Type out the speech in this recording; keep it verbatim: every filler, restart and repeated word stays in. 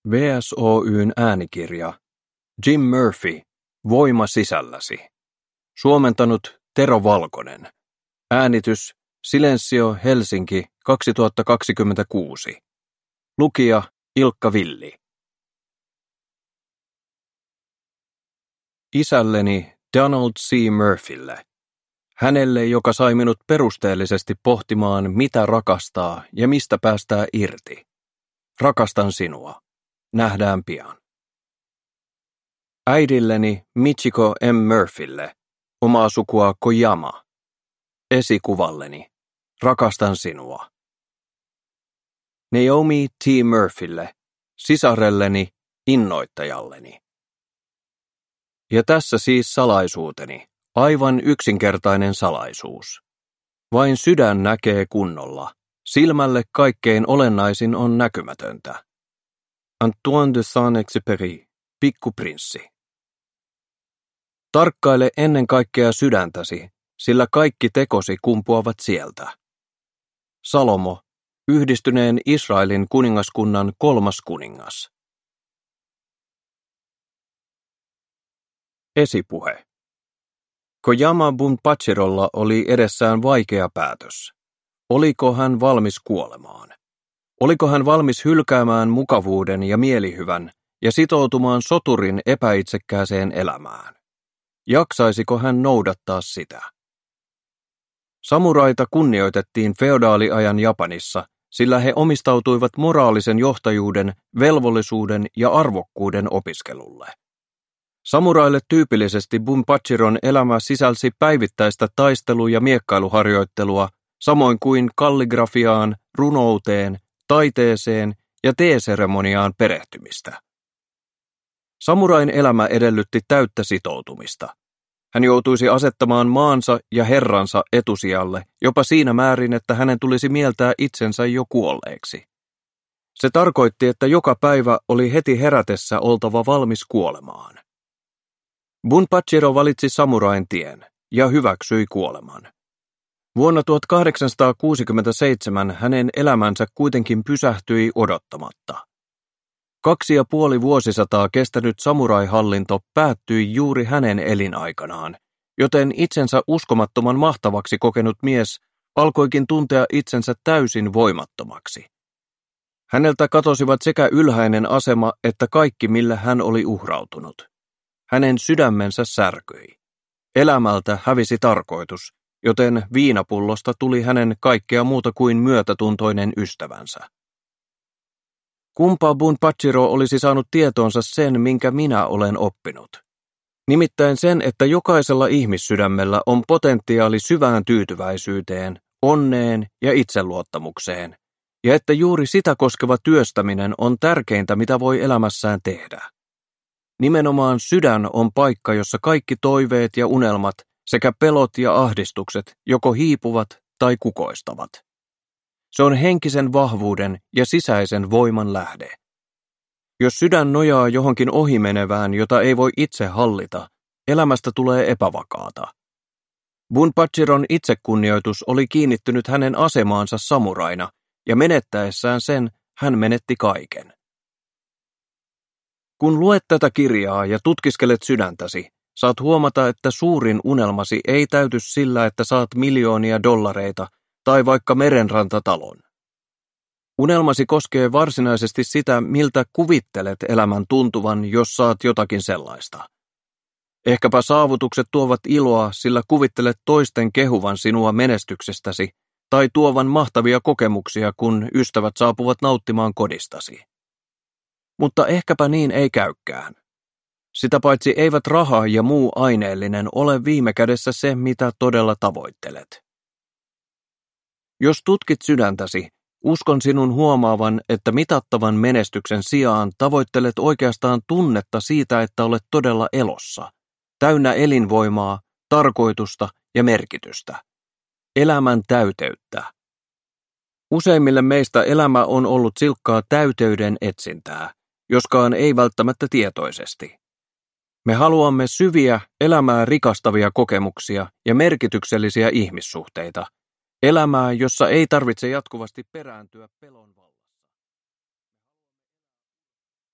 V S Oy:n äänikirja Jim Murphy, Voima sisälläsi. Suomentanut Tero Valkonen. Äänitys Silensio Helsinki kaksituhattakaksikymmentäkuusi. Lukija Ilkka Villi. Isälleni Donald C. Murphylle. Hänelle, joka sai minut perusteellisesti pohtimaan, mitä rakastaa ja mistä päästää irti. Rakastan sinua. Nähdään pian. Äidilleni Michiko M. Murphylle, omaa sukua Kojama. Esikuvalleni. Rakastan sinua. Naomi T. Murphylle, sisarelleni, innoittajalleni. Ja tässä siis salaisuuteni, aivan yksinkertainen salaisuus. Vain sydän näkee kunnolla, silmälle kaikkein olennaisin on näkymätöntä. Antoine de Saint-Exupéry, Pikkuprinssi. Tarkkaile ennen kaikkea sydäntäsi, sillä kaikki tekosi kumpuavat sieltä. Salomo, Yhdistyneen Israelin kuningaskunnan kolmas kuningas. Esipuhe. Kojama Bunpachirolla oli edessään vaikea päätös. Oliko hän valmis kuolemaan? Oliko hän valmis hylkäämään mukavuuden ja mielihyvän ja sitoutumaan soturin epäitsekkääseen elämään? Jaksaisiko hän noudattaa sitä? Samuraita kunnioitettiin feodaaliajan Japanissa, sillä he omistautuivat moraalisen johtajuuden, velvollisuuden ja arvokkuuden opiskelulle. Samuraille tyypillisesti Bunpachiron elämä sisälsi päivittäistä taistelu- ja miekkailuharjoittelua, samoin kuin kalligrafiaan, runouteen, taiteeseen ja teeseremoniaan perehtymistä. Samurain elämä edellytti täyttä sitoutumista. Hän joutuisi asettamaan maansa ja herransa etusijalle, jopa siinä määrin, että hänen tulisi mieltää itsensä jo kuolleeksi. Se tarkoitti, että joka päivä oli heti herätessä oltava valmis kuolemaan. Bunpachiro valitsi samurain tien ja hyväksyi kuoleman. Vuonna tuhatkahdeksansataakuusikymmentäseitsemän hänen elämänsä kuitenkin pysähtyi odottamatta. Kaksi ja puoli vuosisataa kestänyt samuraihallinto päättyi juuri hänen elinaikanaan, joten itsensä uskomattoman mahtavaksi kokenut mies alkoikin tuntea itsensä täysin voimattomaksi. Häneltä katosivat sekä ylhäinen asema että kaikki, millä hän oli uhrautunut. Hänen sydämensä särkyi. Elämältä hävisi tarkoitus, joten viinapullosta tuli hänen kaikkea muuta kuin myötätuntoinen ystävänsä. Kumpa Bunpachiro olisi saanut tietoonsa sen, minkä minä olen oppinut. Nimittäin sen, että jokaisella ihmissydämellä on potentiaali syvään tyytyväisyyteen, onneen ja itseluottamukseen, ja että juuri sitä koskeva työstäminen on tärkeintä, mitä voi elämässään tehdä. Nimenomaan sydän on paikka, jossa kaikki toiveet ja unelmat sekä pelot ja ahdistukset joko hiipuvat tai kukoistavat. Se on henkisen vahvuuden ja sisäisen voiman lähde. Jos sydän nojaa johonkin ohimenevään, jota ei voi itse hallita, elämästä tulee epävakaata. Bunpachiron itsekunnioitus oli kiinnittynyt hänen asemaansa samuraina, ja menettäessään sen hän menetti kaiken. Kun luet tätä kirjaa ja tutkiskelet sydäntäsi, saat huomata, että suurin unelmasi ei täyty sillä, että saat miljoonia dollareita tai vaikka merenrantatalon. Unelmasi koskee varsinaisesti sitä, miltä kuvittelet elämän tuntuvan, jos saat jotakin sellaista. Ehkäpä saavutukset tuovat iloa, sillä kuvittelet toisten kehuvan sinua menestyksestäsi tai tuovan mahtavia kokemuksia, kun ystävät saapuvat nauttimaan kodistasi. Mutta ehkäpä niin ei käykään. Sitä paitsi eivät raha ja muu aineellinen ole viime kädessä se, mitä todella tavoittelet. Jos tutkit sydäntäsi, uskon sinun huomaavan, että mitattavan menestyksen sijaan tavoittelet oikeastaan tunnetta siitä, että olet todella elossa, täynnä elinvoimaa, tarkoitusta ja merkitystä. Elämän täyteyttä. Useimmille meistä elämä on ollut silkkaa täyteyden etsintää, joskaan ei välttämättä tietoisesti. Me haluamme syviä, elämää rikastavia kokemuksia ja merkityksellisiä ihmissuhteita. Elämää, jossa ei tarvitse jatkuvasti perääntyä pelon valtaan.